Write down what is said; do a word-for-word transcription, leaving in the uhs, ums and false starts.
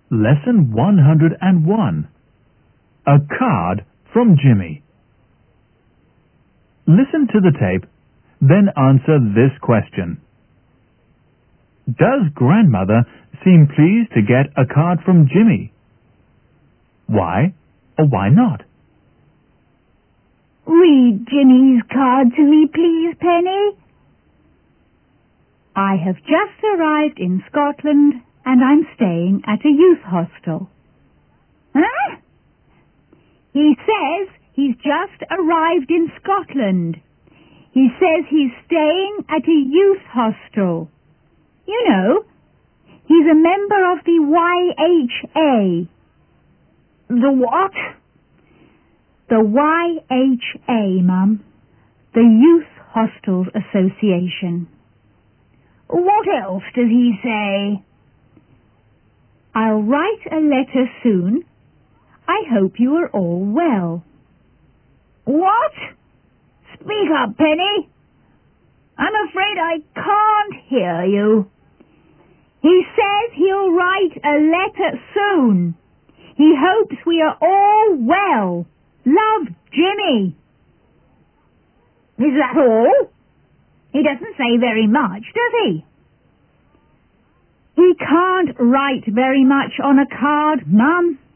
Lesson one hundred and one. A card from Jimmy. Listen to the tape, then answer this question. Does Grandmother seem pleased to get a card from Jimmy? Why or why not? Read Jimmy's card to me, please, Penny. I have just arrived in Scotland and I'm staying at a youth hostel. Huh? He says he's just arrived in Scotland. He says he's staying at a youth hostel. You know, he's a member of the Y H A. The what? The Y H A, Mum. The Youth Hostels Association. What else does he say? I'll write a letter soon. I hope you are all well. What? Speak up, Penny. I'm afraid I can't hear you. He says he'll write a letter soon. He hopes we are all well. Love, Jimmy. Is that all? He doesn't say very much, does he? He can't write very much on a card, Mum.